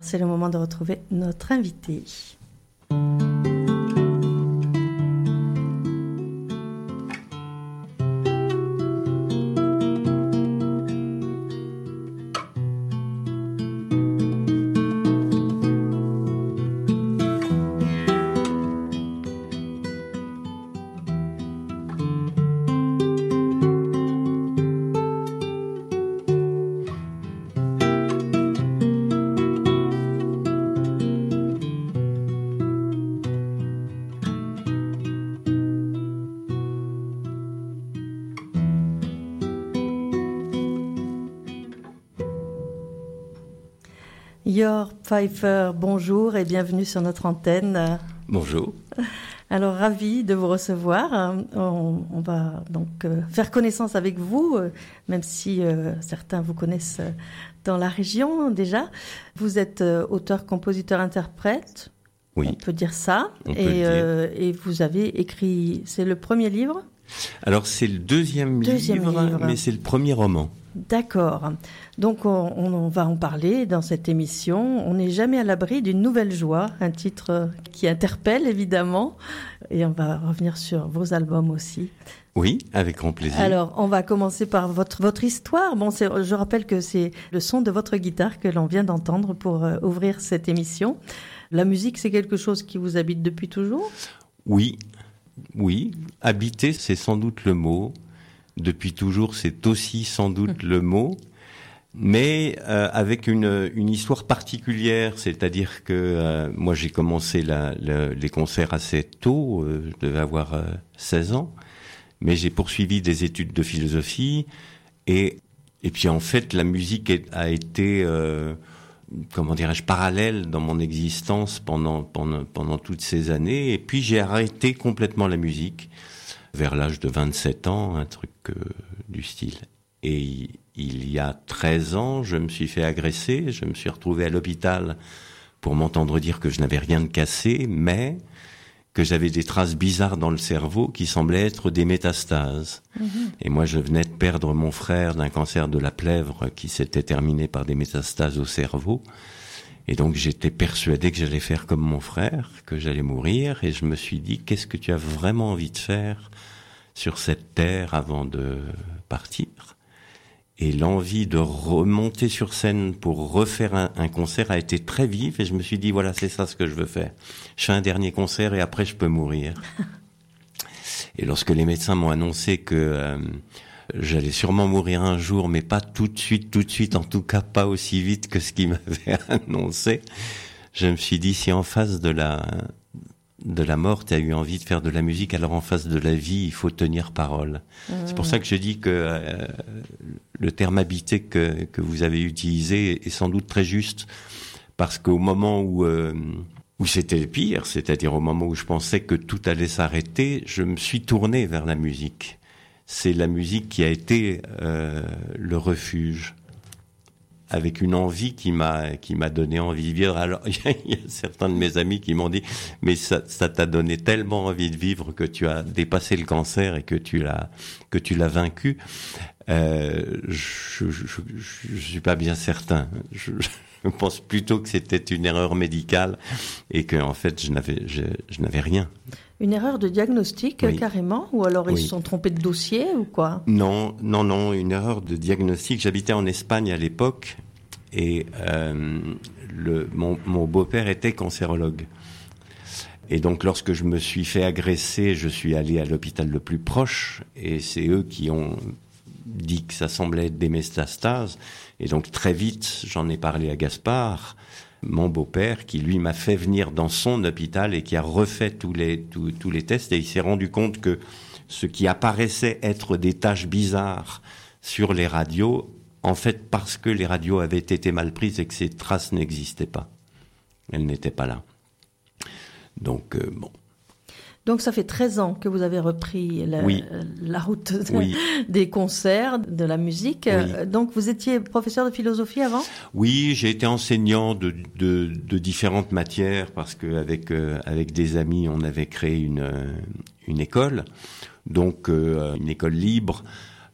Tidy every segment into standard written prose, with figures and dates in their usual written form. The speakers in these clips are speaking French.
C'est le moment de retrouver notre invité. Jörg Pfeiffer, bonjour et bienvenue sur notre antenne. Bonjour. Alors, ravi de vous recevoir. On va donc faire connaissance avec vous, même si certains vous connaissent dans la région déjà. Vous êtes auteur, compositeur, interprète. Oui. On peut dire ça. On peut le dire. Et vous avez écrit, c'est le premier livre ? Alors, c'est le deuxième livre, mais c'est le premier roman. D'accord. Donc, on va en parler dans cette émission. On n'est jamais à l'abri d'une nouvelle joie, un titre qui interpelle évidemment. Et on va revenir sur vos albums aussi. Oui, avec grand plaisir. Alors, on va commencer par votre histoire. Bon, je rappelle que c'est le son de votre guitare que l'on vient d'entendre pour ouvrir cette émission. La musique, c'est quelque chose qui vous habite depuis toujours ? Oui. Habiter, c'est sans doute le mot. Depuis toujours, c'est aussi sans doute le mot, mais avec une histoire particulière, c'est-à-dire que moi j'ai commencé les concerts assez tôt, je devais avoir 16 ans, mais j'ai poursuivi des études de philosophie et puis en fait la musique a été parallèle dans mon existence pendant toutes ces années, et puis j'ai arrêté complètement la musique vers l'âge de 27 ans, un truc du style. Et il y a 13 ans, je me suis fait agresser, je me suis retrouvé à l'hôpital pour m'entendre dire que je n'avais rien de cassé, mais que j'avais des traces bizarres dans le cerveau qui semblaient être des métastases. Mmh. Et moi, je venais de perdre mon frère d'un cancer de la plèvre qui s'était terminé par des métastases au cerveau. Et donc, j'étais persuadé que j'allais faire comme mon frère, que j'allais mourir. Et je me suis dit, qu'est-ce que tu as vraiment envie de faire sur cette terre avant de partir? Et l'envie de remonter sur scène pour refaire un concert a été très vive. Et je me suis dit, voilà, c'est ça ce que je veux faire. Je fais un dernier concert et après, je peux mourir. Et lorsque les médecins m'ont annoncé que j'allais sûrement mourir un jour, mais pas tout de suite, en tout cas pas aussi vite que ce qu'ils m'avaient annoncé, je me suis dit, si en face de la mort, tu as eu envie de faire de la musique, alors en face de la vie, il faut tenir parole. Mmh. C'est pour ça que je dis que le terme habiter que vous avez utilisé est sans doute très juste, parce qu'au moment où c'était le pire, c'est-à-dire au moment où je pensais que tout allait s'arrêter, je me suis tourné vers la musique. C'est la musique qui a été le refuge, avec une envie qui m'a donné envie de vivre. Alors, il y a certains de mes amis qui m'ont dit, mais ça t'a donné tellement envie de vivre que tu as dépassé le cancer et que tu l'as vaincu. Je suis pas bien certain. Je pense plutôt que c'était une erreur médicale et que en fait je n'avais rien. Une erreur de diagnostic, oui. Carrément, ou alors ils se sont trompés de dossier ou quoi? Non, une erreur de diagnostic. J'habitais en Espagne à l'époque et mon beau-père était cancérologue. Et donc lorsque je me suis fait agresser, je suis allé à l'hôpital le plus proche et c'est eux qui ont dit que ça semblait être des métastases. Et donc très vite, j'en ai parlé à Gaspard, mon beau-père, qui lui m'a fait venir dans son hôpital et qui a refait tous les tests. Et il s'est rendu compte que ce qui apparaissait être des taches bizarres sur les radios, en fait parce que les radios avaient été mal prises et que ces traces n'existaient pas. Elles n'étaient pas là. Donc, bon. Donc ça fait 13 ans que vous avez repris la route des concerts, de la musique. Oui. Donc vous étiez professeur de philosophie avant ? Oui, j'ai été enseignant de différentes matières parce que avec des amis, on avait créé une école, donc une école libre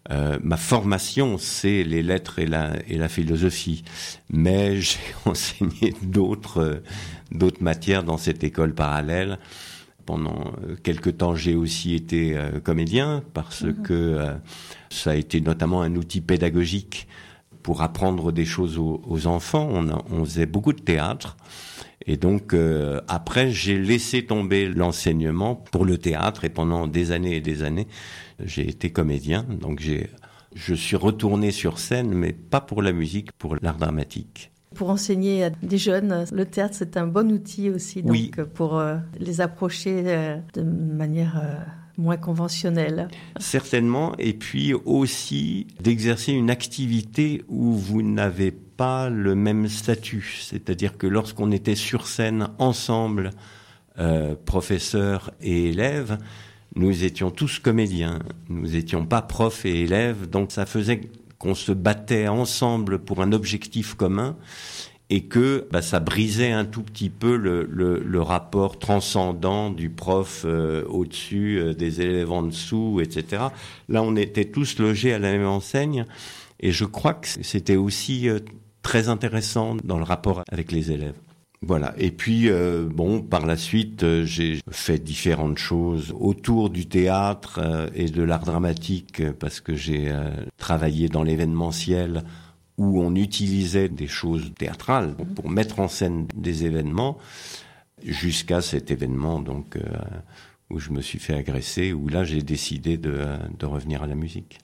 Ma formation, c'est les lettres et la philosophie, mais j'ai enseigné d'autres matières dans cette école parallèle. Pendant quelque temps, j'ai aussi été comédien parce que ça a été notamment un outil pédagogique pour apprendre des choses aux enfants. On faisait beaucoup de théâtre. Et donc, après, j'ai laissé tomber l'enseignement pour le théâtre et pendant des années et des années, j'ai été comédien. Donc, je suis retourné sur scène, mais pas pour la musique, pour l'art dramatique. Pour enseigner à des jeunes, le théâtre, c'est un bon outil aussi, donc, oui. Pour les approcher de manière moins conventionnelle. Certainement, et puis aussi d'exercer une activité où vous n'avez pas le même statut. C'est-à-dire que lorsqu'on était sur scène ensemble, professeurs et élèves, nous étions tous comédiens. Nous n'étions pas profs et élèves, donc ça faisait qu'on se battait ensemble pour un objectif commun et que ça brisait un tout petit peu le rapport transcendant du prof au-dessus, des élèves en dessous, etc. Là, on était tous logés à la même enseigne et je crois que c'était aussi très intéressant dans le rapport avec les élèves. Voilà. Et puis, par la suite, j'ai fait différentes choses autour du théâtre et de l'art dramatique parce que j'ai travaillé dans l'événementiel où on utilisait des choses théâtrales pour mettre en scène des événements jusqu'à cet événement donc où je me suis fait agresser, où là, j'ai décidé de revenir à la musique.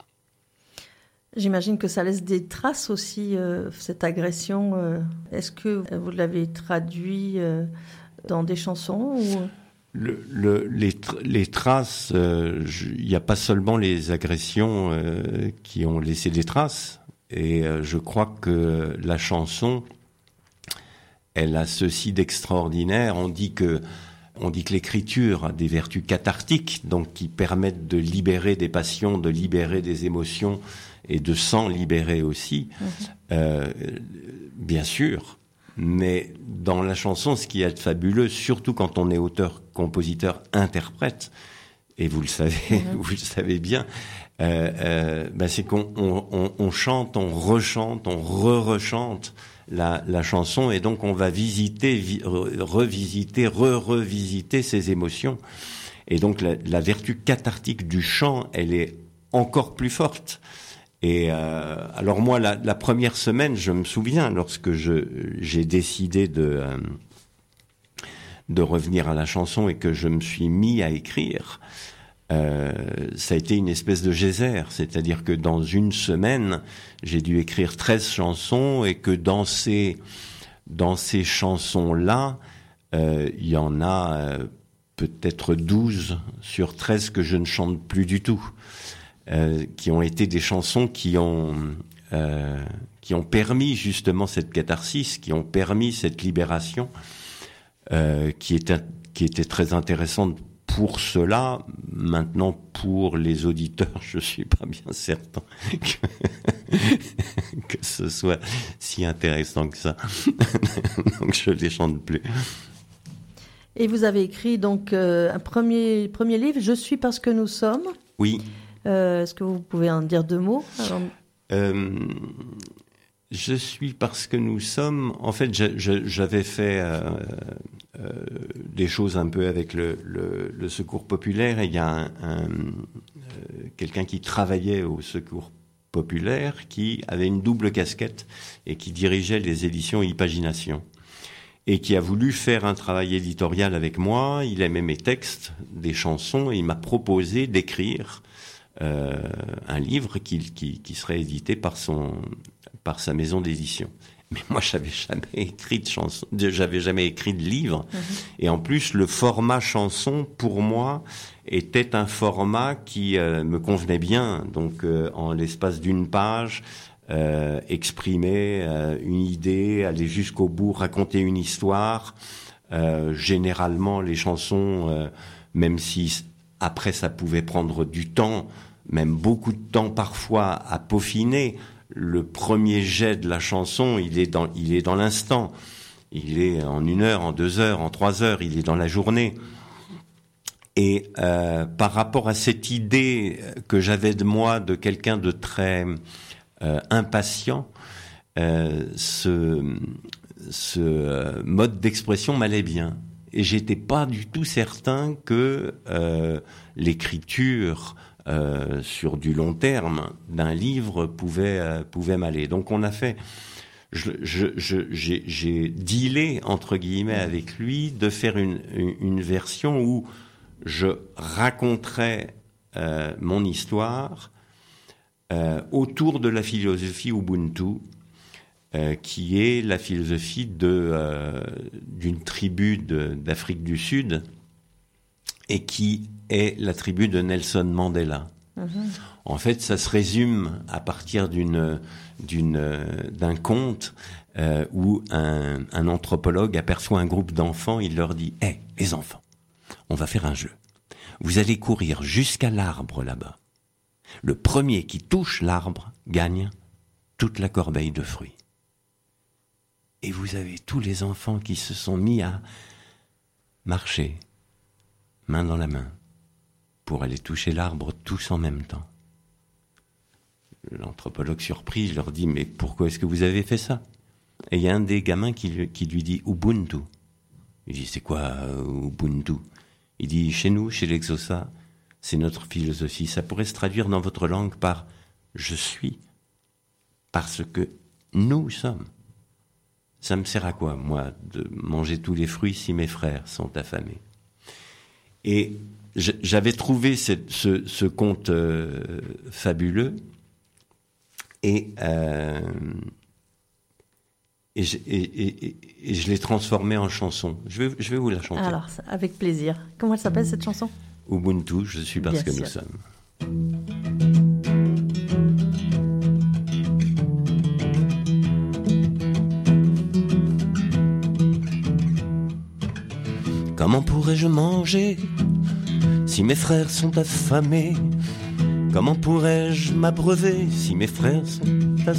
J'imagine que ça laisse des traces aussi, cette agression. Est-ce que vous l'avez traduit dans des chansons ou... Les traces, il n'y a pas seulement les agressions qui ont laissé des traces. Et je crois que la chanson, elle a ceci d'extraordinaire. On dit que l'écriture a des vertus cathartiques, donc qui permettent de libérer des passions, de libérer des émotions et de s'en libérer aussi, bien sûr. Mais dans la chanson, ce qui est fabuleux, surtout quand on est auteur, compositeur, interprète, et vous le savez, vous le savez bien, c'est qu'on chante, on rechante, on re-rechante la chanson, et donc on va visiter, revisiter, revisiter ces émotions. Et donc la vertu cathartique du chant, elle est encore plus forte. Et alors moi, la première semaine, je me souviens, lorsque j'ai décidé de revenir à la chanson et que je me suis mis à écrire, ça a été une espèce de geyser. C'est-à-dire que dans une semaine, j'ai dû écrire 13 chansons et que dans ces chansons-là, il y en a peut-être 12 sur 13 que je ne chante plus du tout. Qui ont été des chansons qui ont permis justement cette catharsis, qui ont permis cette libération, qui était très intéressante pour cela. Maintenant, pour les auditeurs, je suis pas bien certain que ce soit si intéressant que ça. Donc je les chante plus. Et vous avez écrit donc un premier livre, Je suis parce que nous sommes. Oui. Est-ce que vous pouvez en dire deux mots? Je suis parce que nous sommes... En fait, j'avais fait des choses un peu avec le Secours populaire. Et il y a quelqu'un qui travaillait au Secours populaire qui avait une double casquette et qui dirigeait les éditions Ipagination. Et qui a voulu faire un travail éditorial avec moi. Il aimait mes textes, des chansons, et il m'a proposé d'écrire un livre qui serait édité par sa maison d'édition. Mais moi, j'avais jamais écrit de chanson, j'avais jamais écrit de livre. Et en plus, le format chanson, pour moi, était un format qui me convenait bien. Donc, en l'espace d'une page, exprimer une idée, aller jusqu'au bout, raconter une histoire. Généralement, les chansons, même si après ça pouvait prendre du temps, même beaucoup de temps parfois à peaufiner, le premier jet de la chanson, il est dans l'instant. Il est en 1 heure, en 2 heures, en 3 heures, il est dans la journée. Et par rapport à cette idée que j'avais de moi, de quelqu'un de très impatient, ce mode d'expression m'allait bien. Et j'étais pas du tout certain que l'écriture sur du long terme d'un livre pouvait m'aller. Donc on a fait, j'ai dealé entre guillemets avec lui de faire une version où je raconterais mon histoire autour de la philosophie Ubuntu, qui est la philosophie d'une tribu d'Afrique du Sud et qui est la tribu de Nelson Mandela. En fait, ça se résume à partir d'un conte où un anthropologue aperçoit un groupe d'enfants, il leur dit « Hey, les enfants, on va faire un jeu. Vous allez courir jusqu'à l'arbre là-bas. Le premier qui touche l'arbre gagne toute la corbeille de fruits. » Et vous avez tous les enfants qui se sont mis à marcher, main dans la main, pour aller toucher l'arbre tous en même temps. L'anthropologue surpris, je leur dis « Mais pourquoi est-ce que vous avez fait ça ?» Et il y a un des gamins qui lui dit « Ubuntu ». Il dit « C'est quoi Ubuntu ?» Il dit « Chez nous, chez l'Exosa, c'est notre philosophie. Ça pourrait se traduire dans votre langue par « je suis », parce que nous sommes. Ça me sert à quoi, moi, de manger tous les fruits si mes frères sont affamés ? Et j'avais trouvé ce conte fabuleux et je l'ai transformé en chanson. Je vais vous la chanter. Alors, avec plaisir. Comment elle s'appelle cette chanson ? Ubuntu, je suis parce que nous sommes. Comment pourrais-je manger si mes frères sont affamés ? Comment pourrais-je m'abreuver si mes frères sont assoiffés ?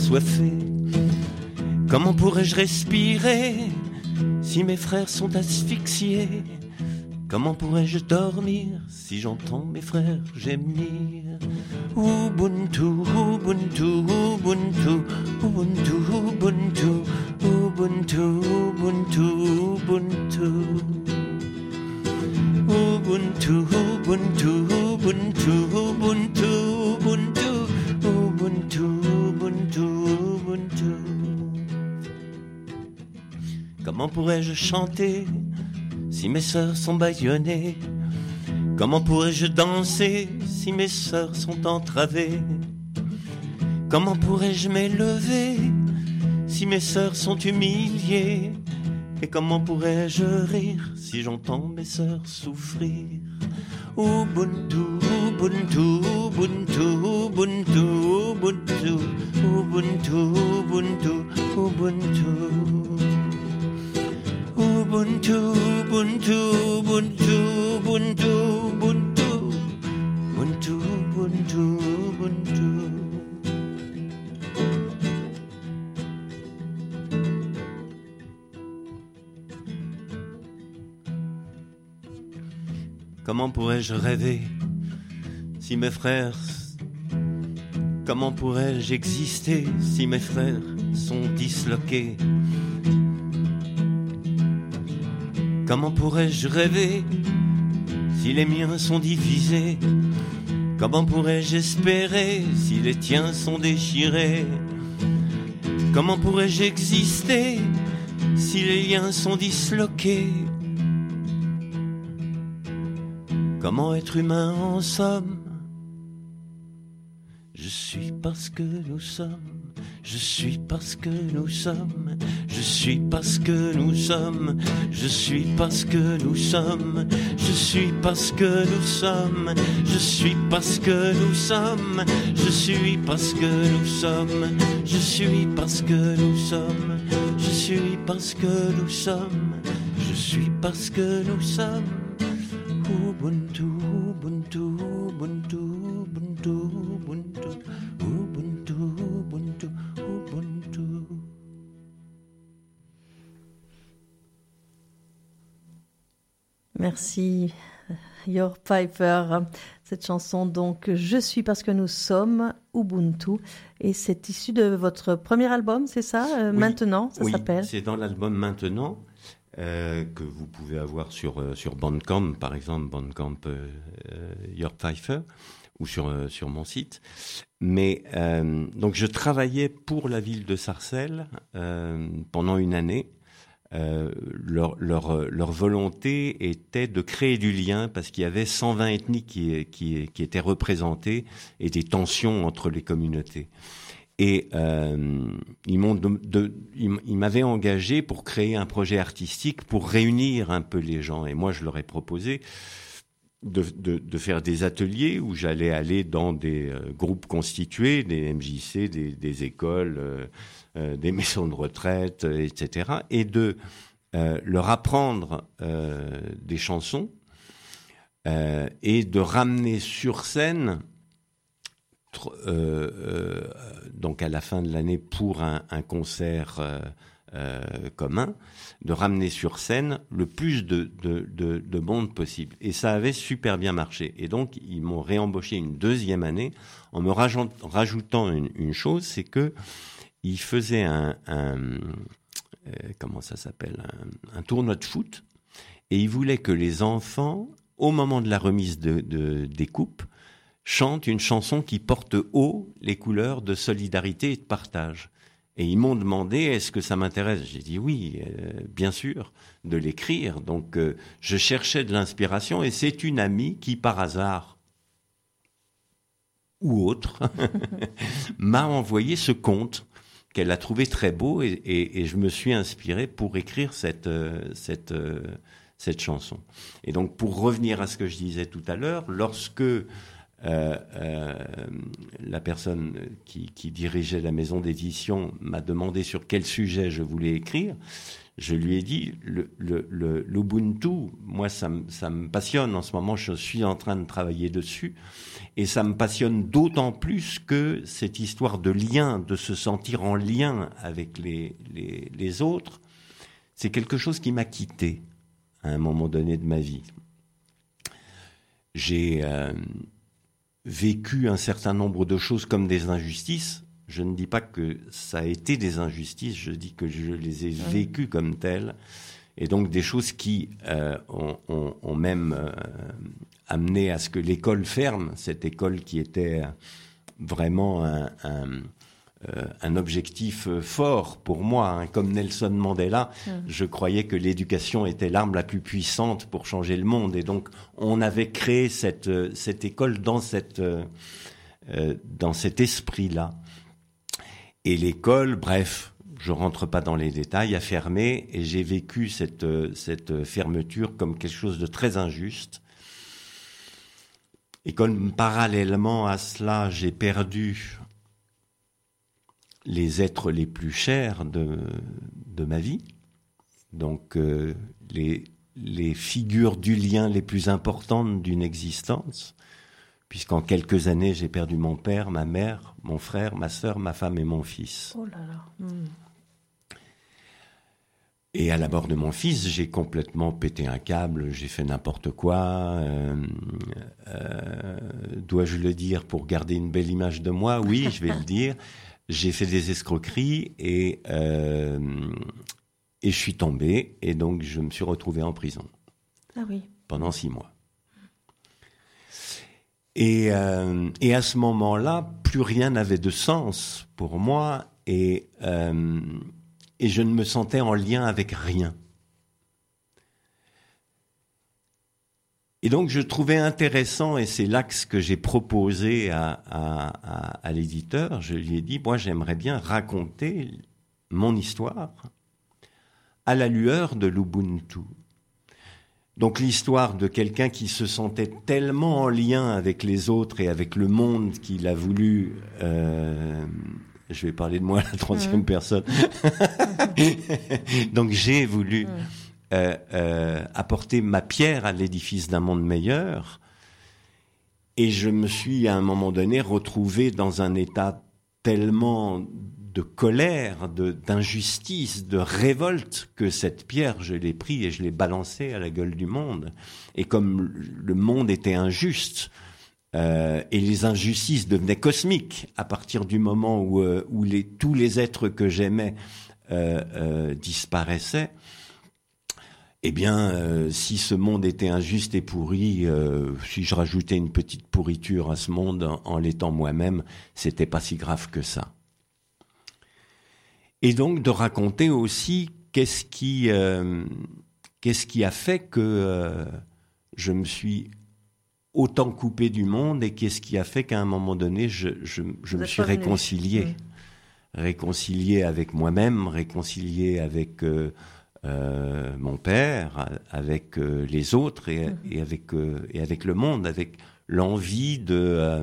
Comment pourrais-je respirer si mes frères sont asphyxiés ? Comment pourrais-je dormir si j'entends mes frères gémir ? Ubuntu, Ubuntu, Ubuntu, Ubuntu, Ubuntu, Ubuntu, Ubuntu, Ubuntu. Ubuntu, Ubuntu, Ubuntu, Ubuntu, Ubuntu, Ubuntu, Ubuntu, Ubuntu. Comment pourrais-je chanter si mes sœurs sont bâillonnées ? Comment pourrais-je danser si mes sœurs sont entravées ? Comment pourrais-je m'élever si mes sœurs sont humiliées ? Et comment pourrais-je rire si j'entends mes sœurs souffrir ? Ubuntu, Ubuntu, Ubuntu, Ubuntu, Ubuntu, Ubuntu, Ubuntu, Ubuntu. Ubuntu, Ubuntu, Ubuntu, Ubuntu, Ubuntu, Ubuntu, Ubuntu, Ubuntu. Comment pourrais-je rêver si mes frères... Comment pourrais-je exister si mes frères sont disloqués ? Comment pourrais-je rêver si les miens sont divisés ? Comment pourrais-je espérer si les tiens sont déchirés ? Comment pourrais-je exister si les liens sont disloqués ? Comment être humain en somme ? Je suis parce que nous sommes, je suis parce que nous sommes, je suis parce que nous sommes, je suis parce que nous sommes, je suis parce que nous sommes, je suis parce que nous sommes, je suis parce que nous sommes, je suis parce que nous sommes, je suis parce que nous sommes, je suis parce que nous sommes. Ubuntu, Ubuntu, Ubuntu, Ubuntu, Ubuntu, Ubuntu, Ubuntu, Ubuntu. Merci Your Piper. Cette chanson, donc, Je suis parce que nous sommes, Ubuntu. Et c'est issu de votre premier album, c'est ça? Oui. Maintenant, ça s'appelle? Oui, c'est dans l'album Maintenant, que vous pouvez avoir sur Bandcamp, par exemple, Bandcamp Your Piper, ou sur mon site. Mais donc je travaillais pour la ville de Sarcelles pendant une année. Leur volonté était de créer du lien parce qu'il y avait 120 ethnies qui étaient représentées et des tensions entre les communautés. Et ils m'avaient engagé pour créer un projet artistique pour réunir un peu les gens. Et moi, je leur ai proposé de faire des ateliers où j'allais aller dans des groupes constitués, des MJC, des écoles, des maisons de retraite, etc. Et de leur apprendre des chansons et de ramener sur scène, donc à la fin de l'année pour un concert commun, de ramener sur scène le plus de monde possible. Et ça avait super bien marché. Et donc, ils m'ont réembauché une deuxième année en me rajoutant une chose, c'est que ils faisaient comment ça s'appelle, un tournoi de foot, et ils voulaient que les enfants, au moment de la remise des coupes, chantent une chanson qui porte haut les couleurs de solidarité et de partage. Et ils m'ont demandé, est-ce que ça m'intéresse? J'ai dit oui, bien sûr, de l'écrire. Donc, je cherchais de l'inspiration, et c'est une amie qui, par hasard, ou autre, m'a envoyé ce conte qu'elle a trouvé très beau, et je me suis inspiré pour écrire cette chanson. Et donc, pour revenir à ce que je disais tout à l'heure, lorsque la personne qui dirigeait la maison d'édition m'a demandé sur quel sujet je voulais écrire, je lui ai dit l'Ubuntu, moi ça me passionne en ce moment, je suis en train de travailler dessus, et ça me passionne d'autant plus que cette histoire de lien, de se sentir en lien avec les autres, c'est quelque chose qui m'a quitté à un moment donné de ma vie. J'ai vécu un certain nombre de choses comme des injustices. Je ne dis pas que ça a été des injustices, je dis que je les ai vécues comme telles. Et donc des choses qui ont même amené à ce que l'école ferme, cette école qui était vraiment un objectif fort pour moi, hein. Comme Nelson Mandela, je croyais que l'éducation était l'arme la plus puissante pour changer le monde, et donc on avait créé cette école dans cet esprit-là. Et l'école, bref, je rentre pas dans les détails, a fermé, et j'ai vécu cette fermeture comme quelque chose de très injuste. Et comme parallèlement à cela, j'ai perdu les êtres les plus chers de ma vie, donc les figures du lien les plus importantes d'une existence, puisqu'en quelques années, j'ai perdu mon père, ma mère, mon frère, ma sœur, ma femme et mon fils. Oh là là. Et à la mort de mon fils, j'ai complètement pété un câble, j'ai fait n'importe quoi. Dois-je le dire pour garder une belle image de moi? Oui, je vais le dire. J'ai fait des escroqueries et je suis tombé, et donc je me suis retrouvé en prison. Ah oui. Pendant 6 mois. Et à ce moment-là, plus rien n'avait de sens pour moi, et je ne me sentais en lien avec rien. Et donc je trouvais intéressant, et c'est l'axe que j'ai proposé à l'éditeur, je lui ai dit, moi j'aimerais bien raconter mon histoire à la lueur de l'Ubuntu. Donc l'histoire de quelqu'un qui se sentait tellement en lien avec les autres et avec le monde qu'il a voulu... je vais parler de moi à la 30e personne. Donc j'ai voulu... apporter ma pierre à l'édifice d'un monde meilleur, et je me suis à un moment donné retrouvé dans un état tellement colère, d'injustice, de révolte que cette pierre, je l'ai pris et je l'ai balancée à la gueule du monde. Et comme le monde était injuste, et les injustices devenaient cosmiques à partir du moment où tous les êtres que j'aimais disparaissaient, eh bien, si ce monde était injuste et pourri, si je rajoutais une petite pourriture à ce monde en l'étant moi-même, c'était pas si grave que ça. Et donc de raconter aussi qu'est-ce qui a fait que je me suis autant coupé du monde et qu'est-ce qui a fait qu'à un moment donné je me suis réconcilié, réconcilié avec moi-même, réconcilié avec mon père, avec les autres et avec le monde, avec l'envie de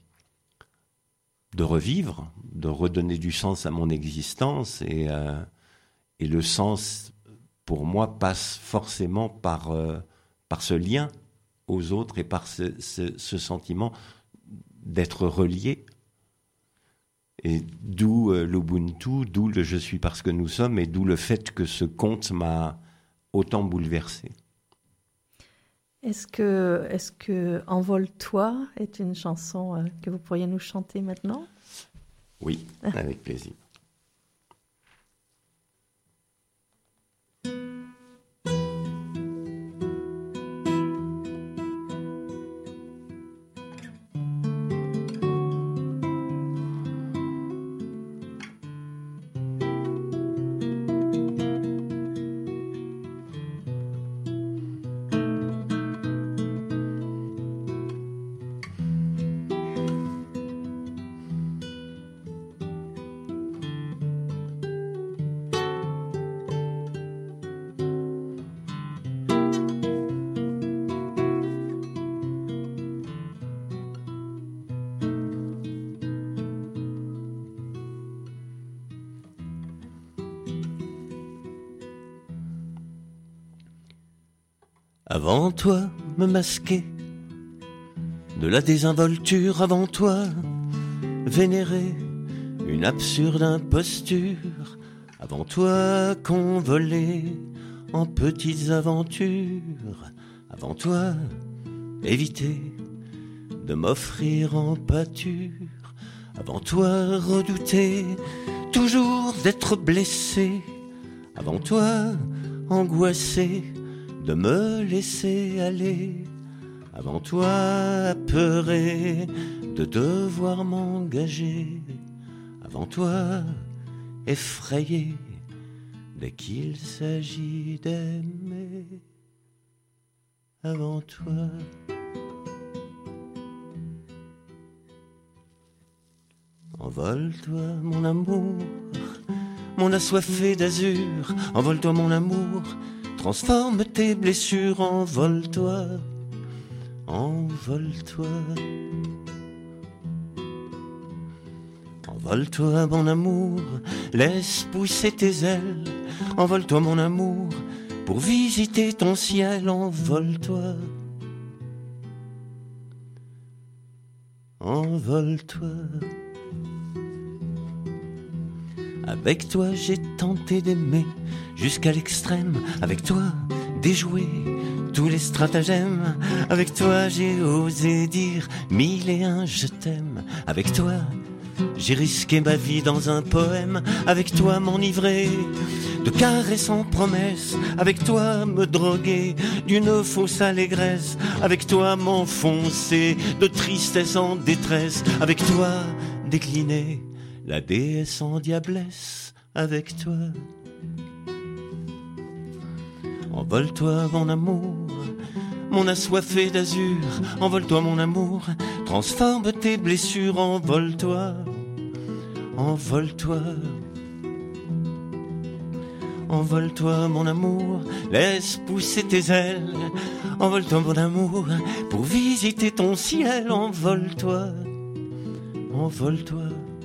revivre, de redonner du sens à mon existence et le sens pour moi passe forcément par ce lien aux autres et par ce sentiment d'être relié. Et d'où l'Ubuntu, d'où le je suis parce que nous sommes et d'où le fait que ce conte m'a autant bouleversé. Est-ce que Envole-toi est une chanson que vous pourriez nous chanter maintenant? Oui, avec plaisir. Avant toi, me masquer de la désinvolture, avant toi, vénérer une absurde imposture, avant toi, convoler en petites aventures, avant toi, éviter de m'offrir en pâture, avant toi, redouter toujours d'être blessé, avant toi, angoissé de me laisser aller, avant toi apeuré de devoir m'engager, avant toi effrayé dès qu'il s'agit d'aimer, avant toi. Envole-toi mon amour, mon assoiffé d'azur, envole-toi mon amour, transforme tes blessures, envole-toi, envole-toi. Envole-toi mon amour, laisse pousser tes ailes, envole-toi mon amour, pour visiter ton ciel, envole-toi. Envole-toi. Avec toi j'ai tenté d'aimer jusqu'à l'extrême, avec toi déjouer tous les stratagèmes, avec toi j'ai osé dire 1001 je t'aime, avec toi j'ai risqué ma vie dans un poème, avec toi m'enivrer de caresses en promesses, avec toi me droguer d'une fausse allégresse, avec toi m'enfoncer de tristesse en détresse, avec toi décliner la déesse en diablesse, avec toi. Envole-toi mon amour, mon assoiffé d'azur, envole-toi mon amour, transforme tes blessures, envole-toi, envole-toi. Envole-toi mon amour, laisse pousser tes ailes, envole-toi mon amour, pour visiter ton ciel, envole-toi, envole-toi.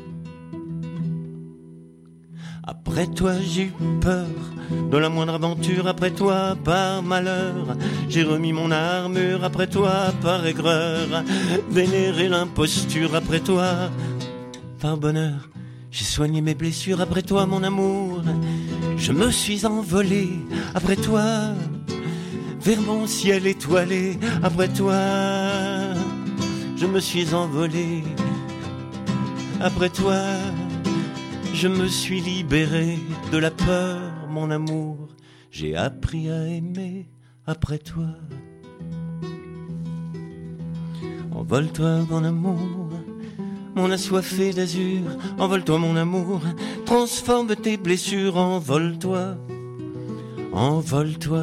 Après toi j'ai eu peur de la moindre aventure, après toi par malheur j'ai remis mon armure, après toi par aigreur vénéré l'imposture, après toi par bonheur J'ai soigné mes blessures après toi, mon amour. Je me suis envolé après toi, vers mon ciel étoilé après toi. Je me suis envolé après toi. Je me suis libéré de la peur, mon amour. J'ai appris à aimer après toi. Envole-toi, mon amour, mon assoiffé d'azur. Envole-toi, mon amour, transforme tes blessures. Envole-toi, envole-toi.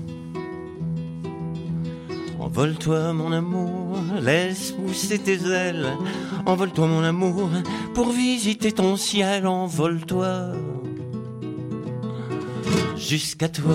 Envole-toi, mon amour, laisse pousser tes ailes. Envole-toi, mon amour, pour visiter ton ciel. Envole-toi, jusqu'à toi.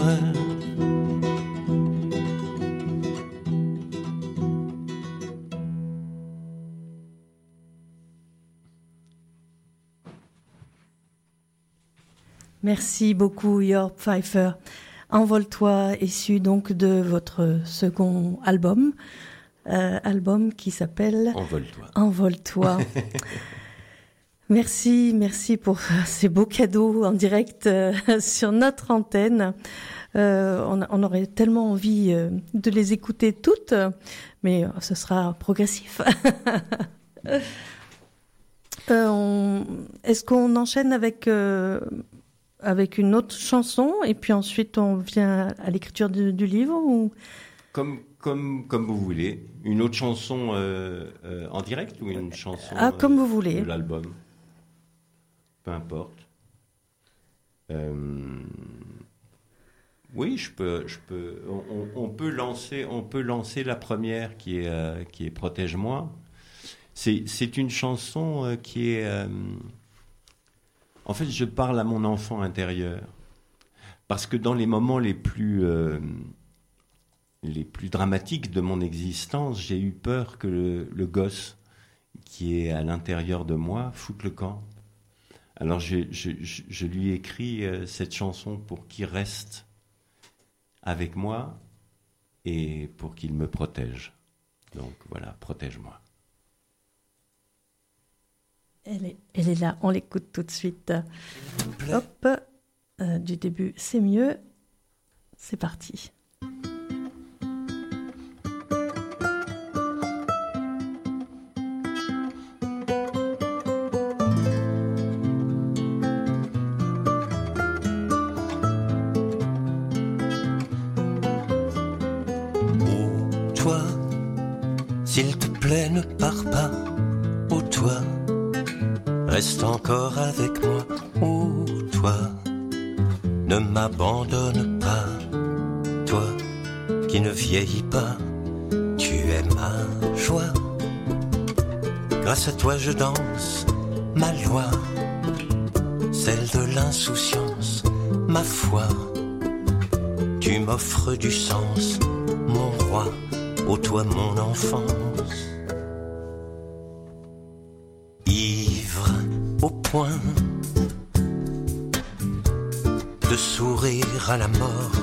Merci beaucoup, Jörg Pfeiffer. Envole-toi, issu donc de votre second album, qui s'appelle Envole-toi. Envole-toi. Merci pour ces beaux cadeaux en direct sur notre antenne. On aurait tellement envie de les écouter toutes, mais ce sera progressif. Est-ce qu'on enchaîne avec une autre chanson et puis ensuite on vient à l'écriture du livre ou... Comme vous voulez. Une autre chanson en direct ou une chanson comme vous voulez. De l'album. Peu importe. Oui, je peux. On peut lancer la première qui est Protège-moi. C'est une chanson qui est. En fait, je parle à mon enfant intérieur parce que dans les moments les plus dramatiques de mon existence, j'ai eu peur que le gosse qui est à l'intérieur de moi foute le camp. Alors je lui ai écrit cette chanson pour qu'il reste avec moi et pour qu'il me protège. Donc voilà, protège-moi. Elle est là, on l'écoute tout de suite. Hop, du début, c'est mieux. C'est parti. Oh, toi, s'il te plaît, ne pars pas. Oh, toi, reste encore avec moi. Oh, toi, ne m'abandonne pas. Toi, qui ne vieillis pas, tu es ma joie. Grâce à toi je danse, ma loi, celle de l'insouciance, ma foi. Tu m'offres du sens, mon roi, ô toi mon enfance. Ivre au point de sourire à la mort,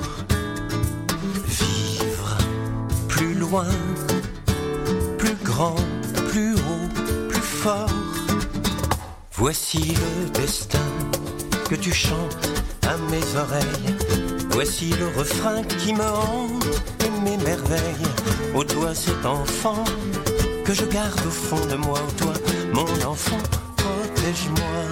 vivre plus loin, plus grand, plus haut, plus fort. Voici le destin que tu chantes à mes oreilles. Voici le refrain qui me hante et m'émerveille. Ô toi cet enfant que je garde au fond de moi. Ô toi mon enfant, protège-moi.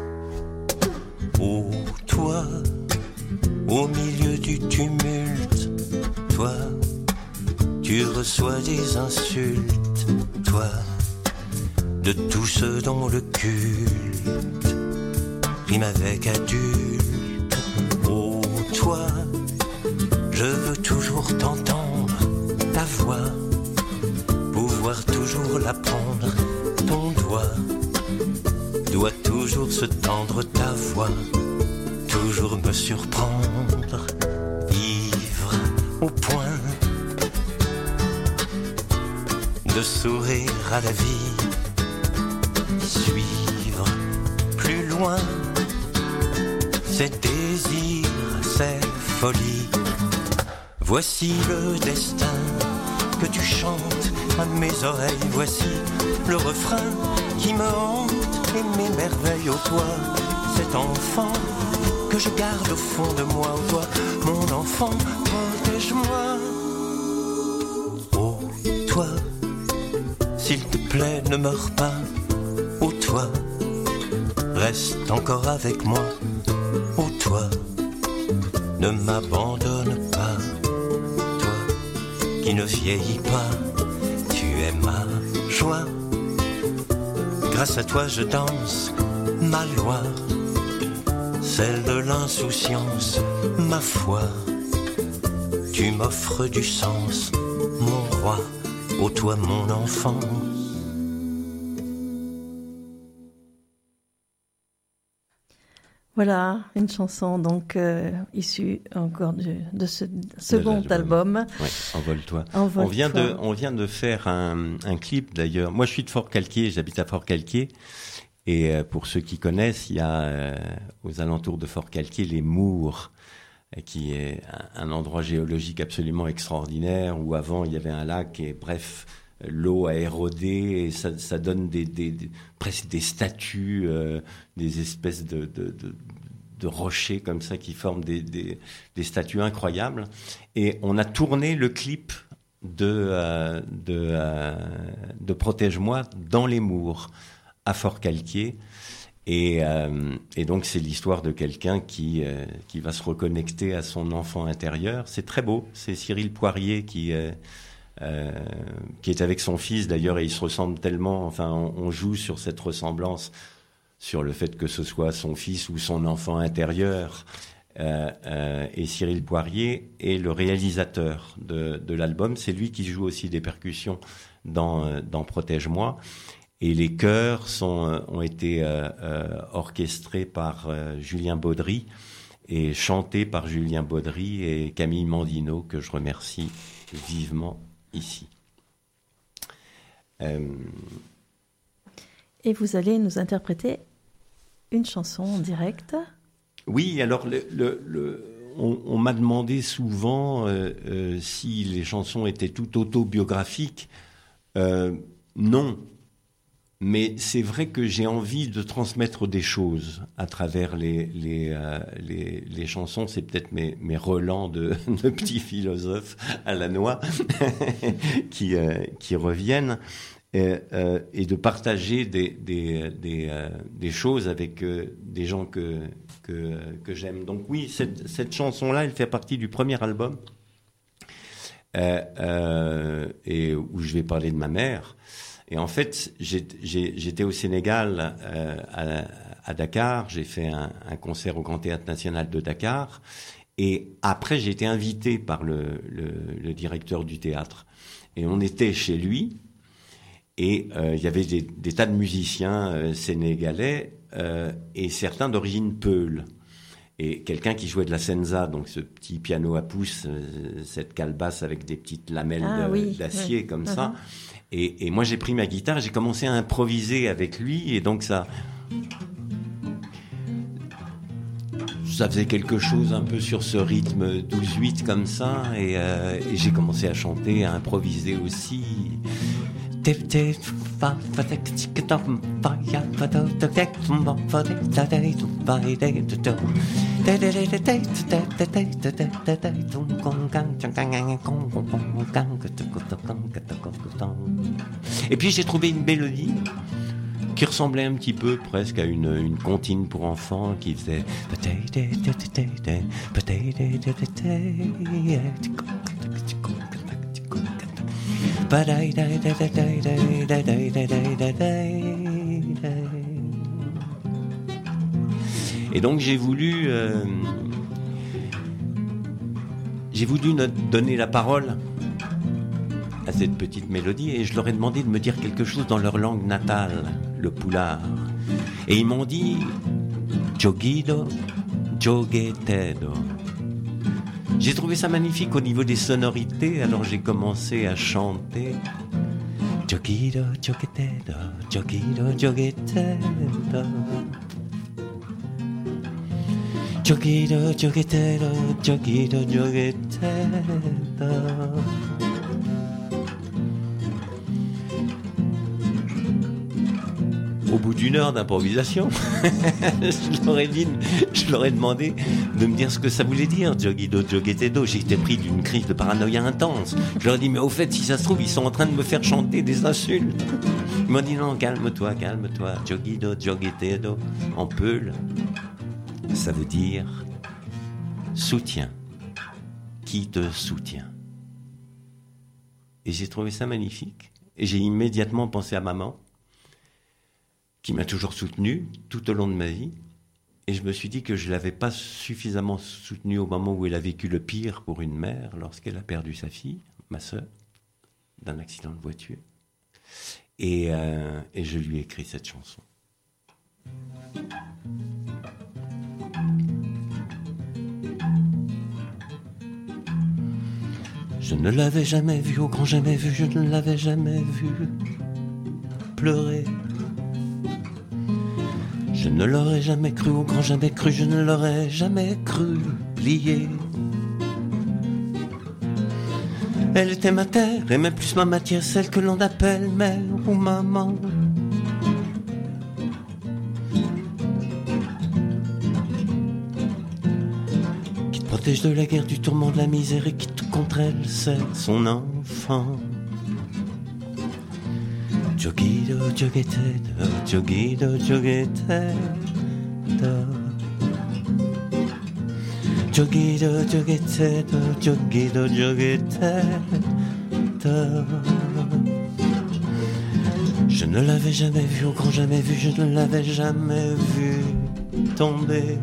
Ô toi, au milieu du tumulte, toi, tu reçois des insultes, toi, de tous ceux dont le culte rime avec adulte. Oh, toi, je veux toujours t'entendre, ta voix, pouvoir toujours la prendre, ton doigt doit toujours se tendre, ta voix toujours me surprendre, ivre au point de sourire à la vie, suivre plus loin ces désirs, ces folies. Voici le destin que tu chantes à mes oreilles. Voici le refrain qui me hante et m'émerveille. merveille, ô toi, cet enfant que je garde au fond de moi, ô toi, mon enfant, protège-moi. Ô toi, s'il te plaît, ne meurs pas, ô toi, reste encore avec moi, ô toi, ne m'abandonne pas, toi qui ne vieillis pas, tu es ma joie. Grâce à toi je danse ma loi, celle de l'insouciance, ma foi. Tu m'offres du sens, mon roi, ô toi mon enfant. Voilà, une chanson donc issue encore de ce second album. Oui, Envole-toi. Envole-toi. On vient de faire un clip d'ailleurs. Moi je suis de Fort-Calquier, j'habite à Fort-Calquier. Et pour ceux qui connaissent, il y a aux alentours de Fort-Calquier les Mours, qui est un endroit géologique absolument extraordinaire où avant il y avait un lac et bref, l'eau a érodé et ça donne presque des statues, des espèces de rochers comme ça qui forment des statues incroyables. Et on a tourné le clip de Protège-moi dans les Mours à Fort-Calquier. Et donc c'est l'histoire de quelqu'un qui va se reconnecter à son enfant intérieur. C'est très beau. C'est Cyril Poirier qui est avec son fils d'ailleurs, et ils se ressemblent tellement. Enfin, on joue sur cette ressemblance, sur le fait que ce soit son fils ou son enfant intérieur. Et Cyril Poirier est le réalisateur de l'album. C'est lui qui joue aussi des percussions dans Protège-moi. Et les chœurs ont été orchestrés par Julien Baudry et chantés par Julien Baudry et Camille Mandino, que je remercie vivement ici. Et vous allez nous interpréter une chanson en direct. Oui, alors on m'a demandé souvent si les chansons étaient toutes autobiographiques. Non. Mais c'est vrai que j'ai envie de transmettre des choses à travers les chansons. C'est peut-être mes relents de petits philosophes à la noix qui reviennent et de partager des choses avec des gens que j'aime. Donc oui, cette chanson-là, elle fait partie du premier album et où je vais parler de ma mère. Et en fait, j'étais au Sénégal, à Dakar. J'ai fait un concert au Grand Théâtre National de Dakar. Et après, j'ai été invité par le directeur du théâtre. Et on était chez lui. Et il y avait des tas de musiciens sénégalais et certains d'origine peul. Et quelqu'un qui jouait de la senza, donc ce petit piano à pouce, cette calebasse avec des petites lamelles d'acier comme ça. Et moi, j'ai pris ma guitare, j'ai commencé à improviser avec lui, et donc ça faisait quelque chose un peu sur ce rythme 12-8 comme ça, et j'ai commencé à chanter, à improviser aussi. Et puis j'ai trouvé une mélodie qui ressemblait un petit peu presque à une comptine pour enfants qui faisait et donc j'ai voulu donner la parole à cette petite mélodie et je leur ai demandé de me dire quelque chose dans leur langue natale, le poulard. Et ils m'ont dit Joguido, Joguetedo. J'ai trouvé ça magnifique au niveau des sonorités, alors j'ai commencé à chanter Joguido, Joguetedo, Joguido, Joguetedo. Joguido, Joguetedo, Joguido, Joguetedo. Au bout d'une heure d'improvisation, je leur ai demandé de me dire ce que ça voulait dire, Jogido, Jogetedo. J'étais pris d'une crise de paranoïa intense. Je leur ai dit, mais au fait, si ça se trouve, ils sont en train de me faire chanter des insultes. Ils m'ont dit, non, calme-toi, Jogido, Jogetedo. En peul, ça veut dire soutien. Qui te soutient? Et j'ai trouvé ça magnifique. Et j'ai immédiatement pensé à maman, qui m'a toujours soutenu tout au long de ma vie. Et je me suis dit que je ne l'avais pas suffisamment soutenue au moment où elle a vécu le pire pour une mère, lorsqu'elle a perdu sa fille, ma sœur, d'un accident de voiture. Et je lui ai écrit cette chanson. Je ne l'avais jamais vu, au grand jamais vu, je ne l'avais jamais vu pleurer. Je ne l'aurais jamais cru, au grand jamais cru, je ne l'aurais jamais cru plier. Elle était ma terre, et même plus ma matière, celle que l'on appelle mère ou maman. Qui te protège de la guerre, du tourment, de la misère, et qui tout contre elle, c'est son enfant. Jogido, Jogetedo, Jogido, Jogetedo. Jogido, Jogetedo, Jogido, Jogetedo. Je ne l'avais jamais vu, au grand jamais vu, je ne l'avais jamais vu tomber.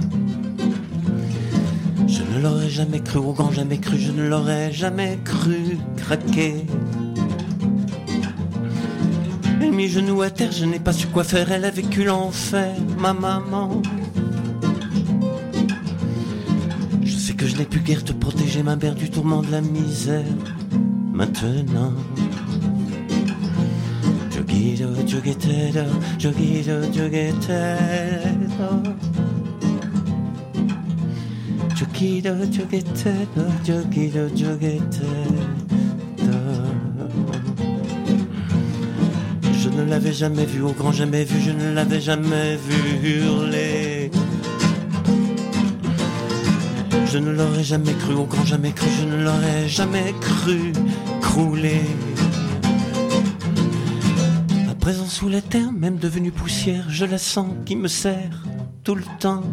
Je ne l'aurais jamais cru, au grand jamais cru, je ne l'aurais jamais cru craquer. Elle mis genoux à terre, je n'ai pas su quoi faire, elle a vécu l'enfer, ma maman. Je sais que je n'ai pu guère te protéger, ma mère, du tourment, de la misère. Maintenant, Jogido, Jogetedo, Jogido, Jogetedo. Jogido, Jogetedo, Jogido, Jogetedo. Je ne l'avais jamais vu, au grand jamais vu, je ne l'avais jamais vu hurler. Je ne l'aurais jamais cru, au grand jamais cru, je ne l'aurais jamais cru crouler. À présent sous la terre, même devenue poussière, je la sens qui me serre tout le temps.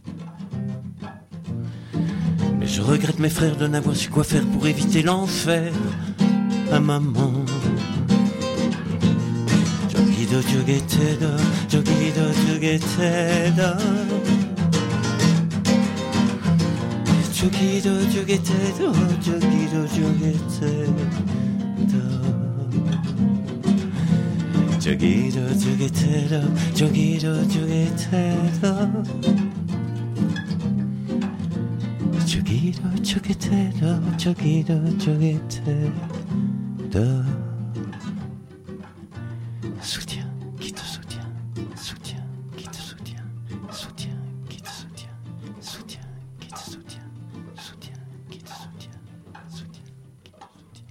Mais je regrette mes frères de n'avoir su quoi faire pour éviter l'enfer à maman. Jogido, Jogetedo, Jogido, Jogetedo. Jogido, Jogetedo, Jogido, Jogetedo. Jogido, Jogetedo, Jogido, Jogetedo. Jogido, Jogetedo, Jogido, Jogetedo. Soutien, qui te soutient, soutien, qui te soutient, soutien, qui te soutient, soutien, qui te soutient, soutien, qui te soutient, soutien, qui te soutient.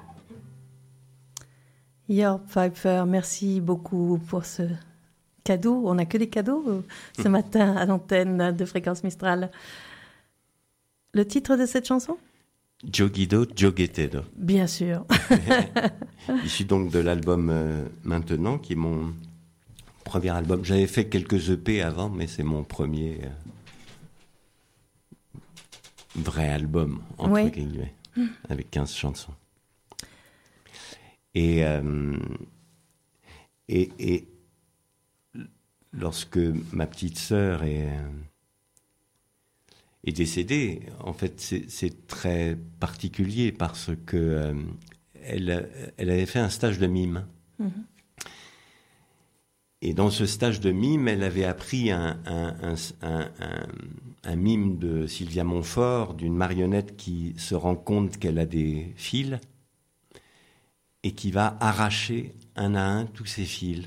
Jörg Pfeiffer, merci beaucoup pour ce cadeau. On n'a que des cadeaux ce matin à l'antenne de Fréquence Mistral. Le titre de cette chanson ? Jogido, Jogetedo. Bien sûr. Issu donc de l'album Maintenant, qui est mon premier album. J'avais fait quelques EP avant, mais c'est mon premier vrai album, entre guillemets, avec 15 chansons. Et lorsque ma petite sœur est décédée, en fait, c'est très particulier parce que elle avait fait un stage de mime. Mm-hmm. Et dans ce stage de mime, elle avait appris un mime de Sylvia Montfort, d'une marionnette qui se rend compte qu'elle a des fils et qui va arracher un à un tous ses fils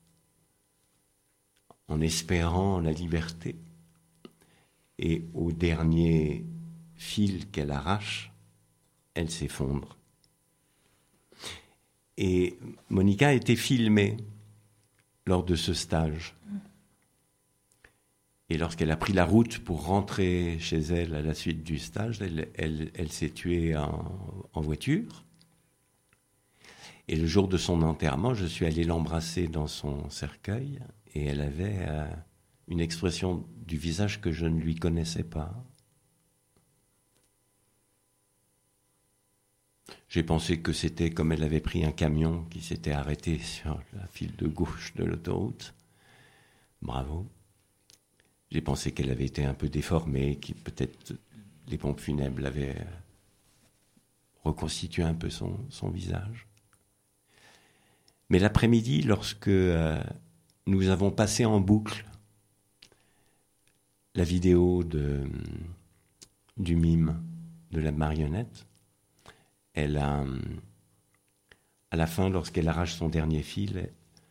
en espérant la liberté. Et au dernier fil qu'elle arrache, elle s'effondre. Et Monica a été filmée. lors de ce stage. Et lorsqu'elle a pris la route pour rentrer chez elle à la suite du stage, elle s'est tuée en voiture. Et le jour de son enterrement, je suis allé l'embrasser dans son cercueil et elle avait une expression du visage que je ne lui connaissais pas. J'ai pensé que c'était comme elle avait pris un camion qui s'était arrêté sur la file de gauche de l'autoroute. Bravo. J'ai pensé qu'elle avait été un peu déformée, que peut-être les pompes funèbres avaient reconstitué un peu son visage. Mais l'après-midi, lorsque nous avons passé en boucle la vidéo du mime, de la marionnette, elle a, à la fin, lorsqu'elle arrache son dernier fil,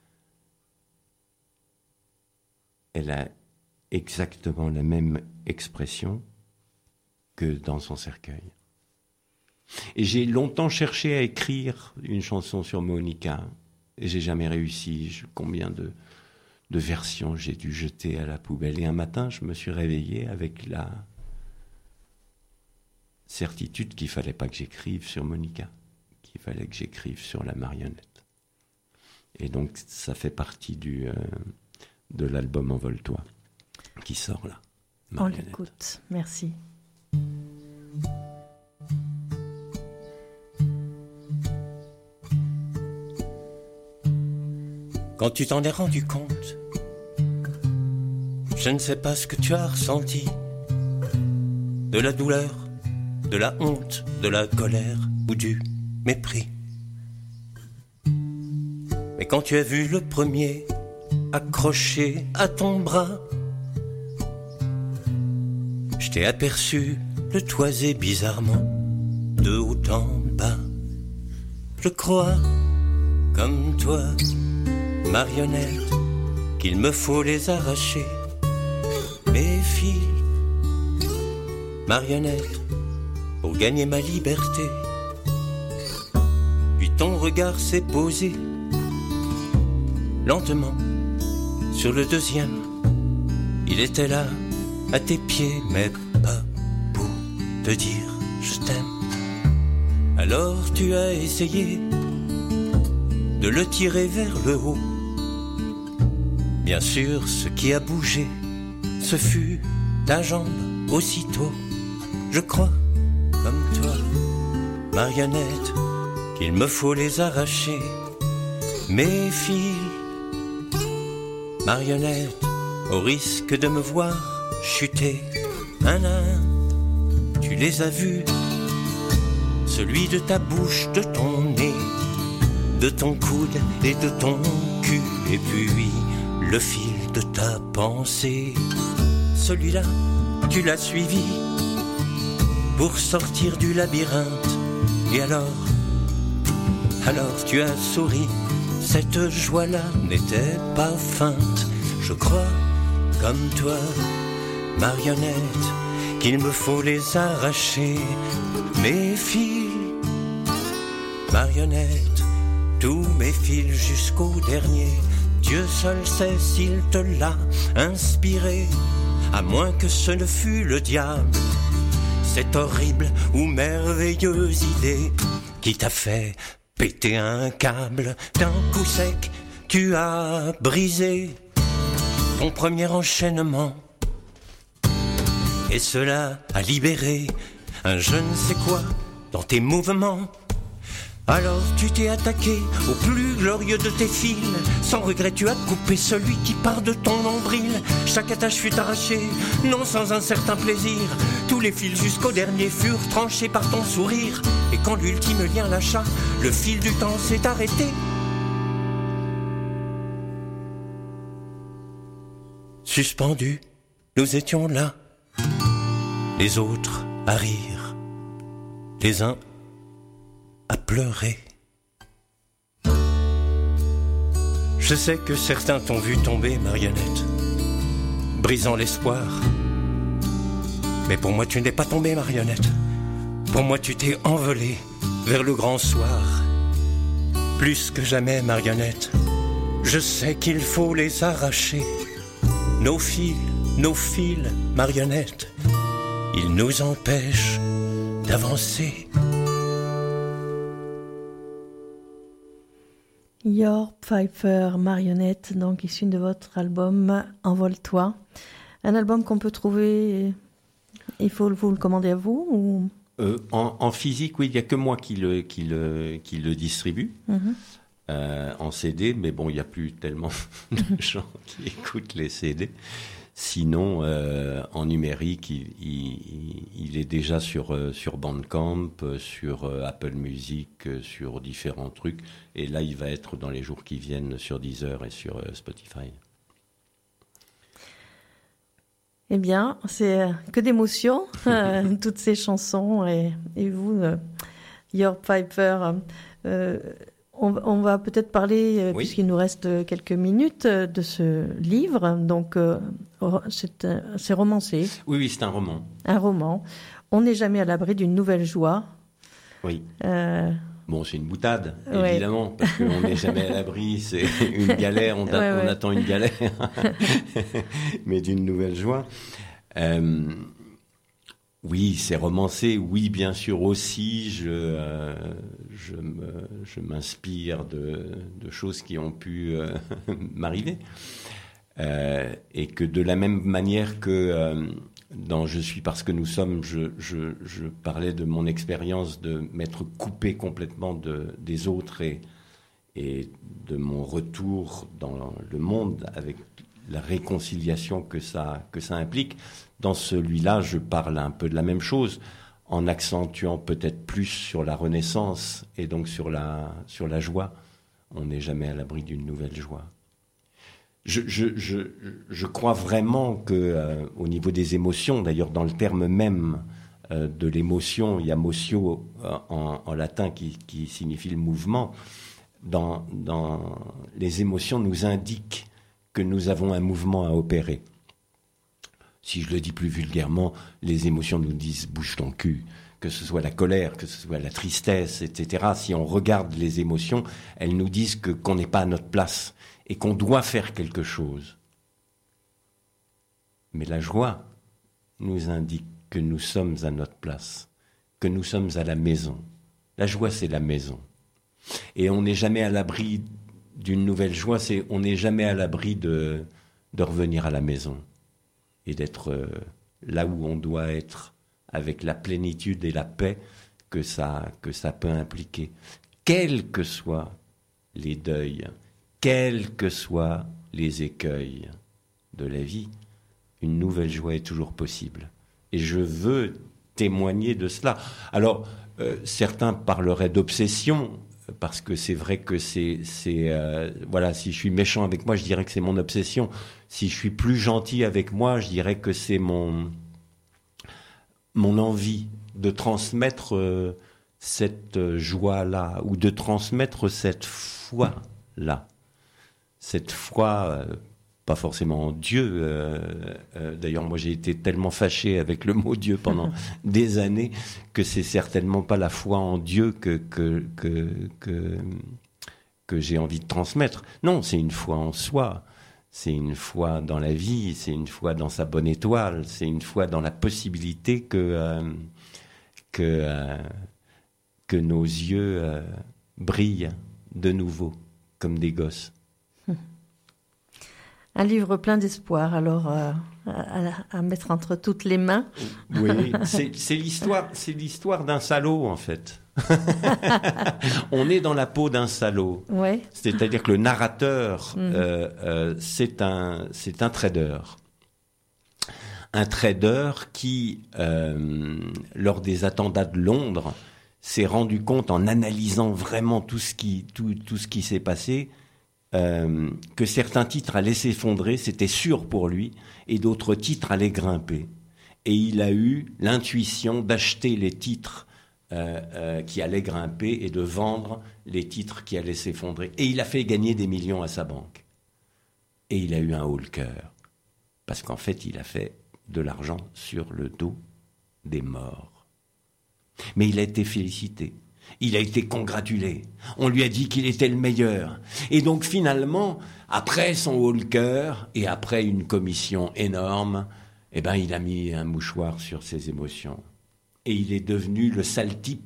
elle a exactement la même expression que dans son cercueil. Et j'ai longtemps cherché à écrire une chanson sur Monica, et j'ai jamais réussi. Combien de versions j'ai dû jeter à la poubelle. Et un matin, je me suis réveillé avec la certitude qu'il fallait pas que j'écrive sur Monica, qu'il fallait que j'écrive sur la marionnette. Et donc, ça fait partie de l'album Envole-toi, qui sort là. On l'écoute. Merci. Quand tu t'en es rendu compte, je ne sais pas ce que tu as ressenti, de la douleur, de la honte, de la colère ou du mépris. Mais quand tu as vu le premier accroché à ton bras, je t'ai aperçu le toiser bizarrement, de haut en bas. Je crois, comme toi, marionnette, qu'il me faut les arracher, mes fils, marionnette, pour gagner ma liberté. Puis ton regard s'est posé lentement sur le deuxième. Il était là, à tes pieds, mais pas pour te dire je t'aime. Alors tu as essayé de le tirer vers le haut. Bien sûr, ce qui a bougé, ce fut ta jambe aussitôt. Je crois, comme toi, marionnette, qu'il me faut les arracher, mes fils, marionnette, au risque de me voir chuter. Un à un, tu les as vus, celui de ta bouche, de ton nez, de ton coude et de ton cul, et puis le fil de ta pensée. Celui-là, tu l'as suivi pour sortir du labyrinthe. Et alors tu as souri. Cette joie-là n'était pas feinte. Je crois, comme toi, marionnette, qu'il me faut les arracher, mes fils, marionnette, tous mes fils jusqu'au dernier. Dieu seul sait s'il te l'a inspiré, à moins que ce ne fût le diable, cette horrible ou merveilleuse idée qui t'a fait péter un câble. D'un coup sec, tu as brisé ton premier enchaînement, et cela a libéré un je ne sais quoi dans tes mouvements. Alors tu t'es attaqué au plus glorieux de tes fils. Sans regret tu as coupé celui qui part de ton nombril. Chaque attache fut arrachée, non sans un certain plaisir. Tous les fils jusqu'au dernier furent tranchés par ton sourire. Et quand l'ultime lien lâcha, le fil du temps s'est arrêté. Suspendus, nous étions là, les autres à rire, les uns à pleurer. Je sais que certains t'ont vu tomber, marionnette, brisant l'espoir. Mais pour moi tu n'es pas tombée, marionnette. Pour moi tu t'es envolée vers le grand soir. Plus que jamais, marionnette, Je sais qu'il faut les arracher, nos fils, marionnettes, ils nous empêchent d'avancer. Jörg Pfeiffer, marionnette, donc issu de votre album Envole-toi. Un album qu'on peut trouver, il faut vous le commander à vous ou... En physique, oui, il n'y a que moi qui le distribue. En CD, mais bon, il n'y a plus tellement de gens qui écoutent les CD. Sinon, en numérique, il est déjà sur Bandcamp, sur Apple Music, sur différents trucs. Et là, il va être dans les jours qui viennent sur Deezer et sur Spotify. Eh bien, c'est que d'émotions, toutes ces chansons. Et vous, Jörg Pfeiffer, on va peut-être parler, oui. Puisqu'il nous reste quelques minutes, de ce livre. Donc, c'est romancé. Oui, c'est un roman. Un roman. On n'est jamais à l'abri d'une nouvelle joie. Oui. Bon, c'est une boutade, évidemment, parce qu'on n'est jamais à l'abri, c'est une galère, on attend une galère, mais d'une nouvelle joie. Oui, c'est romancé, oui, bien sûr aussi, je m'inspire de choses qui ont pu m'arriver. Et que de la même manière que dans Je suis parce que nous sommes, je parlais de mon expérience de m'être coupé complètement des autres et de mon retour dans le monde avec la réconciliation que ça implique. Dans celui-là, je parle un peu de la même chose, en accentuant peut-être plus sur la renaissance et donc sur la joie. On n'est jamais à l'abri d'une nouvelle joie. Je crois vraiment que au niveau des émotions, d'ailleurs dans le terme même de l'émotion, il y a motio en latin qui signifie le mouvement. Dans les émotions nous indiquent que nous avons un mouvement à opérer. Si je le dis plus vulgairement, les émotions nous disent bouge ton cul. Que ce soit la colère, que ce soit la tristesse, etc. Si on regarde les émotions, elles nous disent qu'on n'est pas à notre place et qu'on doit faire quelque chose. Mais la joie nous indique que nous sommes à notre place, que nous sommes à la maison. La joie, c'est la maison. Et on n'est jamais à l'abri d'une nouvelle joie, on n'est jamais à l'abri de revenir à la maison et d'être là où on doit être, avec la plénitude et la paix que ça peut impliquer. Quels que soient les deuils, quels que soient les écueils de la vie, une nouvelle joie est toujours possible. Et je veux témoigner de cela. Alors, certains parleraient d'obsession, parce que c'est vrai que voilà, si je suis méchant avec moi, je dirais que c'est mon obsession. Si je suis plus gentil avec moi, je dirais que c'est mon envie de transmettre cette joie-là, ou de transmettre cette foi-là. Cette foi, pas forcément en Dieu. D'ailleurs, moi, j'ai été tellement fâché avec le mot Dieu pendant des années que c'est certainement pas la foi en Dieu que j'ai envie de transmettre. Non, c'est une foi en soi. C'est une foi dans la vie, c'est une foi dans sa bonne étoile, c'est une foi dans la possibilité que nos yeux brillent de nouveau, comme des gosses. Un livre plein d'espoir, alors à mettre entre toutes les mains. Oui, c'est l'histoire d'un salaud, en fait. On est dans la peau d'un salaud. Ouais. C'est-à-dire que le narrateur, c'est un trader. Un trader qui, lors des attentats de Londres, s'est rendu compte, en analysant vraiment tout ce qui s'est passé, que certains titres allaient s'effondrer, c'était sûr pour lui, et d'autres titres allaient grimper. Et il a eu l'intuition d'acheter les titres qui allaient grimper et de vendre les titres qui allaient s'effondrer. Et il a fait gagner des millions à sa banque. Et il a eu un haut le cœur. Parce qu'en fait, il a fait de l'argent sur le dos des morts. Mais il a été félicité. Il a été congratulé. On lui a dit qu'il était le meilleur. Et donc finalement, après son haut-le-cœur et après une commission énorme, eh ben, il a mis un mouchoir sur ses émotions. Et il est devenu le sale type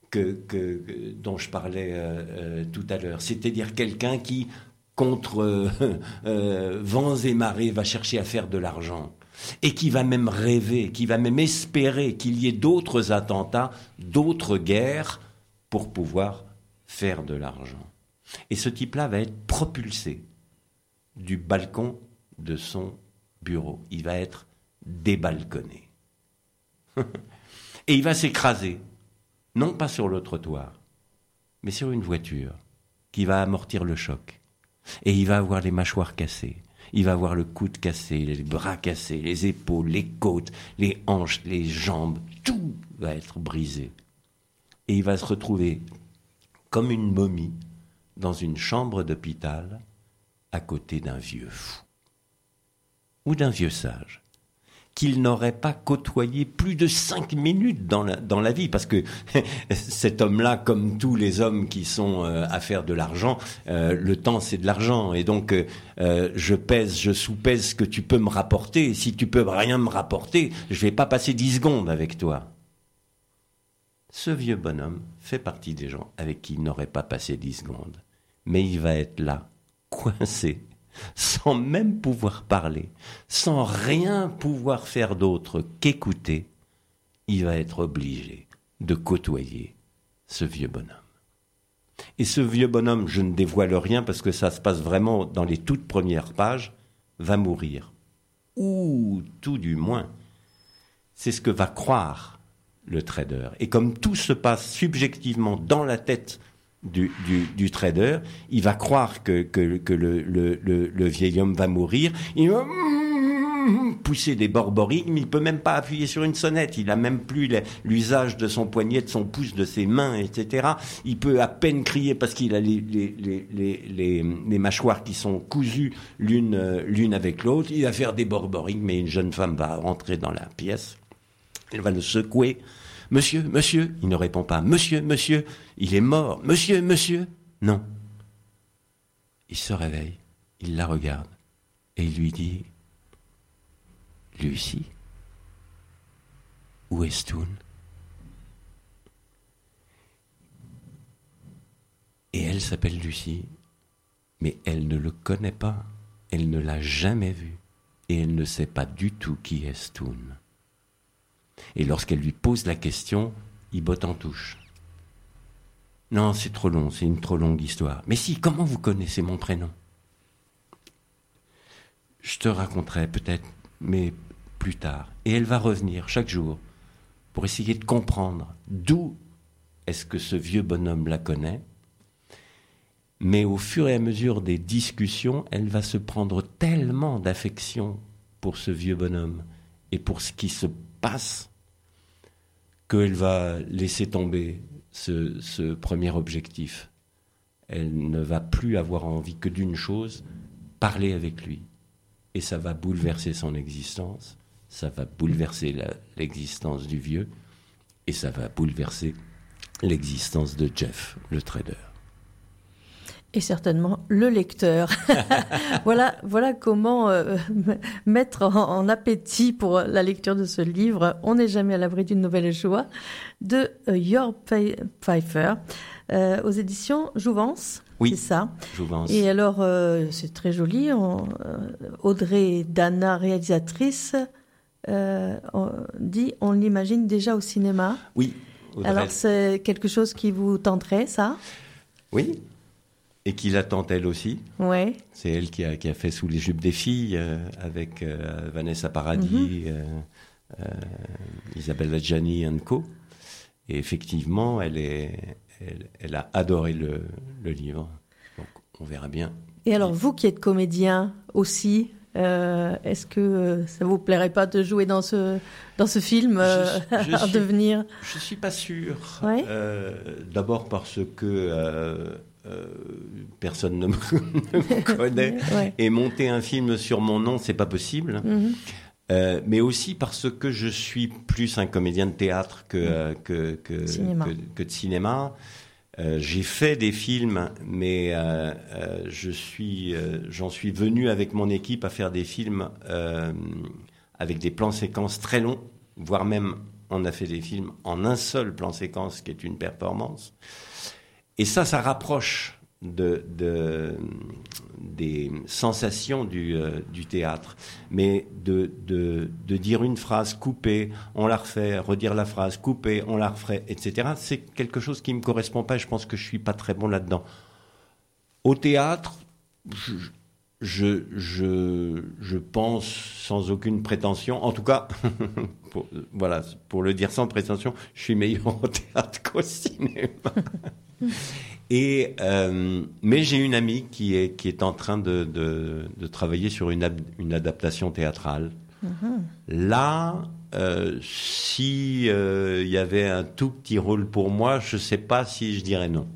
dont je parlais tout à l'heure. C'est-à-dire quelqu'un qui, contre vents et marées, va chercher à faire de l'argent. Et qui va même rêver, qui va même espérer qu'il y ait d'autres attentats, d'autres guerres pour pouvoir faire de l'argent. Et ce type-là va être propulsé du balcon de son bureau. Il va être débalconné. Et il va s'écraser, non pas sur le trottoir, mais sur une voiture qui va amortir le choc. Et il va avoir les mâchoires cassées. Il va avoir le coude cassé, les bras cassés, les épaules, les côtes, les hanches, les jambes. Tout va être brisé. Et il va se retrouver comme une momie dans une chambre d'hôpital à côté d'un vieux fou. Ou d'un vieux sage qu'il n'aurait pas côtoyé plus de 5 minutes dans la vie, parce que cet homme-là, comme tous les hommes qui sont à faire de l'argent, le temps c'est de l'argent, et donc je soupèse ce que tu peux me rapporter, et si tu peux rien me rapporter, je vais pas passer 10 secondes avec toi. Ce vieux bonhomme fait partie des gens avec qui il n'aurait pas passé 10 secondes, mais il va être là, coincé, sans même pouvoir parler, sans rien pouvoir faire d'autre qu'écouter. Il va être obligé de côtoyer ce vieux bonhomme. Et ce vieux bonhomme, je ne dévoile rien parce que ça se passe vraiment dans les toutes premières pages, va mourir. Ou tout du moins, c'est ce que va croire le trader. Et comme tout se passe subjectivement dans la tête du trader, il va croire que le vieil homme va mourir, il va pousser des borborigmes, mais il peut même pas appuyer sur une sonnette, il a même plus l'usage de son poignet, de son pouce, de ses mains, etc. Il peut à peine crier parce qu'il a les mâchoires qui sont cousues l'une avec l'autre. Il va faire des borborigmes, mais une jeune femme va rentrer dans la pièce, elle va le secouer. Monsieur, monsieur, il ne répond pas. Monsieur, monsieur, il est mort. Monsieur, monsieur. Non. Il se réveille, il la regarde et il lui dit: Lucie, où est Stoun? Et elle s'appelle Lucie, mais elle ne le connaît pas, elle ne l'a jamais vu et elle ne sait pas du tout qui est Stoun. Et lorsqu'elle lui pose la question, il botte en touche. Non, c'est trop long, c'est une trop longue histoire. Mais si, comment vous connaissez mon prénom? Je te raconterai peut-être, mais plus tard. Et elle va revenir chaque jour pour essayer de comprendre d'où est-ce que ce vieux bonhomme la connaît. Mais au fur et à mesure des discussions, elle va se prendre tellement d'affection pour ce vieux bonhomme et pour ce qui se passe qu'elle va laisser tomber ce premier objectif. Elle ne va plus avoir envie que d'une chose, parler avec lui. Et ça va bouleverser son existence, ça va bouleverser l'existence du vieux, et ça va bouleverser l'existence de Jeff, le trader. Et certainement le lecteur. Voilà comment mettre en appétit pour la lecture de ce livre. On n'est jamais à l'abri d'une nouvelle joie, de Jörg Pfeiffer, aux éditions Jouvence. Oui, c'est ça. Jouvence. Et alors, c'est très joli. Audrey Dana, réalisatrice, dit on l'imagine déjà au cinéma. Oui. Audrey. Alors, c'est quelque chose qui vous tenterait, ça? Oui. Et qui l'attend elle aussi. Ouais. C'est elle qui a fait Sous les jupes des filles avec Vanessa Paradis, Isabelle Adjani & Co. Et effectivement, elle a adoré le livre. Donc, on verra bien. Et alors, vous qui êtes comédien aussi, est-ce que ça vous plairait pas de jouer dans ce film à devenir? Je suis pas sûr. Ouais. D'abord parce que personne ne me connaît, ouais. Et monter un film sur mon nom, c'est pas possible. mais aussi parce que je suis plus un comédien de théâtre que de cinéma. J'ai fait des films, mais j'en suis venu avec mon équipe à faire des films avec des plans séquences très longs, voire même on a fait des films en un seul plan séquence, qui est une performance. Et ça rapproche des sensations du théâtre. Mais de dire une phrase, couper, on la refait, redire la phrase, couper, on la refait, etc., c'est quelque chose qui ne me correspond pas et je pense que je ne suis pas très bon là-dedans. Au théâtre, je pense sans aucune prétention, en tout cas, pour le dire sans prétention, je suis meilleur au théâtre qu'au cinéma. Mais j'ai une amie qui est en train de travailler sur une adaptation théâtrale. Là, si il y avait un tout petit rôle pour moi, je ne sais pas si je dirais non.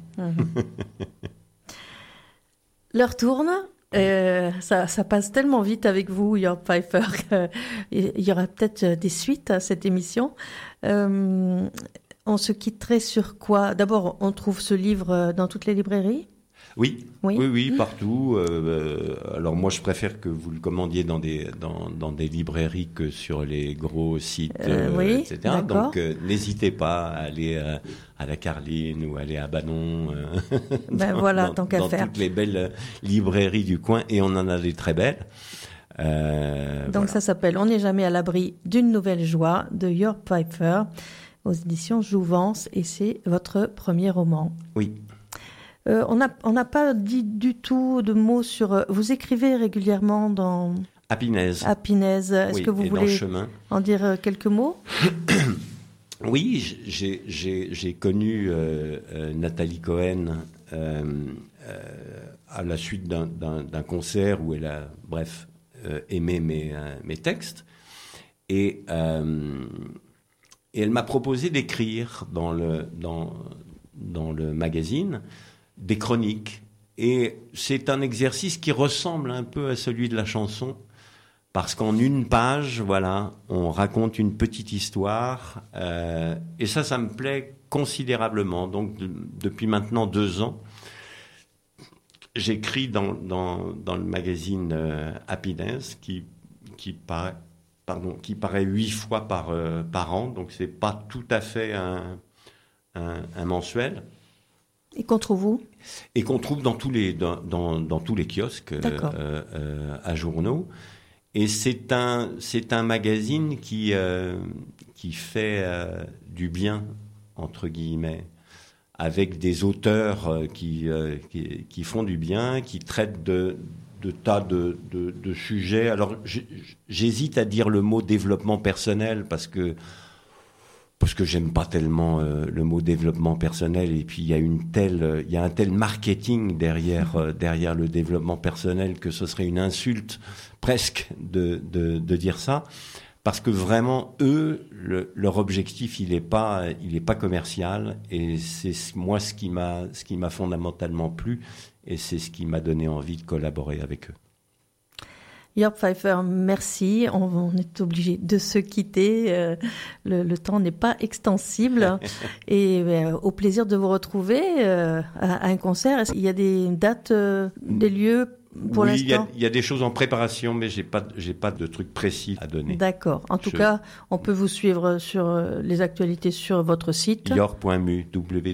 L'heure tourne. Ça passe tellement vite avec vous, Jörg Pfeiffer, qu'il y aura peut-être des suites à cette émission. On se quitterait sur quoi ? D'abord, on trouve ce livre dans toutes les librairies ? Oui, partout. Alors moi, je préfère que vous le commandiez dans des librairies que sur les gros sites, etc. D'accord. Donc, n'hésitez pas à aller à la Carline ou aller à Banon. Tant qu'à faire. Dans toutes les belles librairies du coin, et on en a des très belles. Donc ça s'appelle « On n'est jamais à l'abri d'une nouvelle joie » de Jörg Pfeiffer aux éditions Jouvence, et c'est votre premier roman. Oui. On n'a pas dit du tout de mots sur... Vous écrivez régulièrement dans... Apinaise. Est-ce que vous voulez en dire quelques mots ? Oui, j'ai connu Nathalie Cohen à la suite d'un concert où elle a, aimé mes textes. Et elle m'a proposé d'écrire dans le magazine des chroniques. Et c'est un exercice qui ressemble un peu à celui de la chanson, parce qu'en une page, on raconte une petite histoire. Et ça me plaît considérablement. Donc, depuis maintenant 2 ans, j'écris dans le magazine Happiness, qui paraît 8 fois par an. Donc, c'est pas tout à fait un mensuel. Et qu'on trouve où ? Et qu'on trouve dans tous les kiosques à journaux. Et c'est un magazine qui fait du bien, entre guillemets, avec des auteurs qui font du bien, qui traitent de tas de sujets. Alors j'hésite à dire le mot développement personnel parce que j'aime pas tellement le mot développement personnel, et puis il y a un tel marketing derrière le développement personnel que ce serait une insulte presque de dire ça, parce que vraiment leur objectif il est pas commercial, et c'est moi ce qui m'a fondamentalement plu, et c'est ce qui m'a donné envie de collaborer avec eux. Jörg Pfeiffer, merci. On est obligé de se quitter. Le temps n'est pas extensible. Et au plaisir de vous retrouver à un concert. Est-ce qu'il y a des dates, des lieux pour l'instant ? Il y a des choses en préparation, mais j'ai pas de trucs précis à donner. D'accord. En tout cas, on peut vous suivre sur les actualités sur votre site. Yor.mu,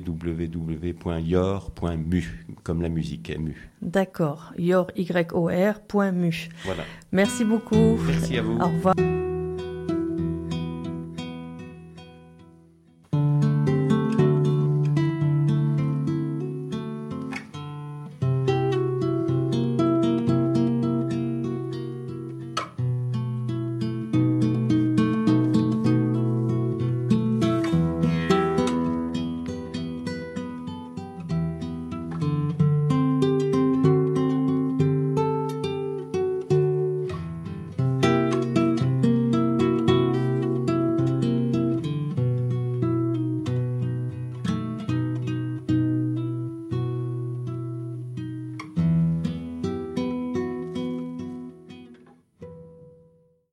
www.yor.mu, comme la musique, MU. D'accord. Yor.mu. Voilà. Merci beaucoup. Merci à vous. Au revoir.